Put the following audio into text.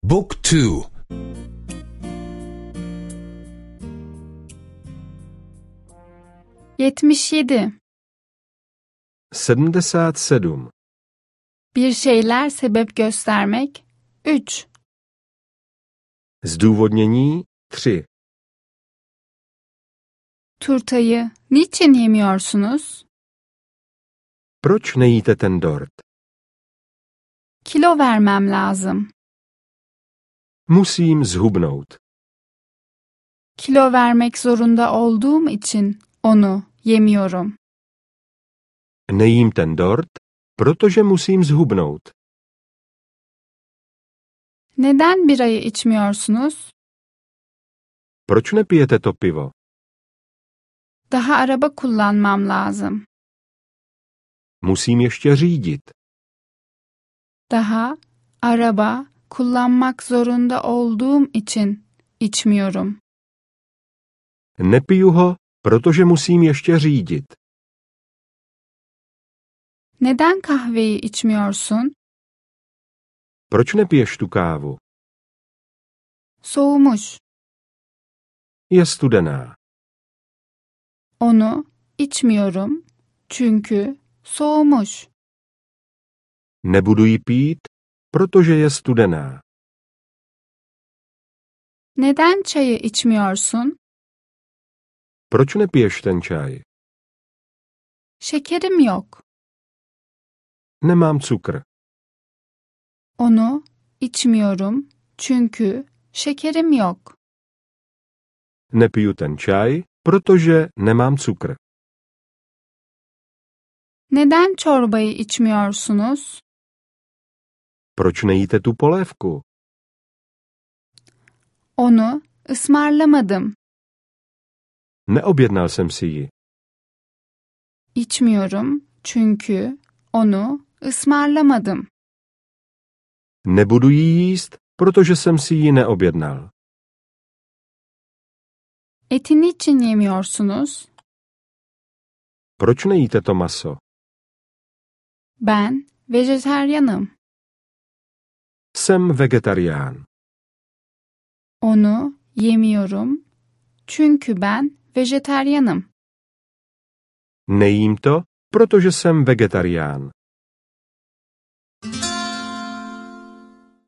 Book 2. 77. 77. Bir şeyler sebep göstermek. 3. Zdůvodnění 3. Turtayı niçin yemiyorsunuz? Proč nejíte ten dort? Kilo vermem lazım. Musím zhubnout. Kilo vermek zorunda olduğum için onu yemiyorum. Nejím ten dort, protože musím zhubnout. Neden birayı içmiyorsunuz? Proč nepijete to pivo? Daha araba kullanmam lazım. Musím ještě řídit. Daha araba kullanmak zorunda olduğum için içmiyorum. Nepiju ho, protože musím ještě řídit. Neden kahveyi içmiyorsun? Proč nepiješ tu kávu? Soğumuş. Je studená. Onu içmiyorum çünkü soğumuş. Nebudu ji pít, protože je studená. Neden çayı içmiyorsun? Proč nepiješ ten čaj? Şekerim yok. Nemám cukr. Onu içmiyorum çünkü şekerim yok. Nepiju ten čaj, protože nemám cukr. Neden çorbayı içmiyorsunuz? Proč nejíte tu polévku? Onu ısmarlamadım. Neobjednal jsem si ji. İçmiyorum çünkü onu ısmarlamadım. Nebudu ji jíst, protože jsem si ji neobjednal. Eti niçin yemiyorsunuz? Proč nejíte to maso? Ben vejetaryenim. Jsem vegetarián. Onu yemiyorum çünkü ben vejetaryenim. Nejím to, protože jsem vegetarián.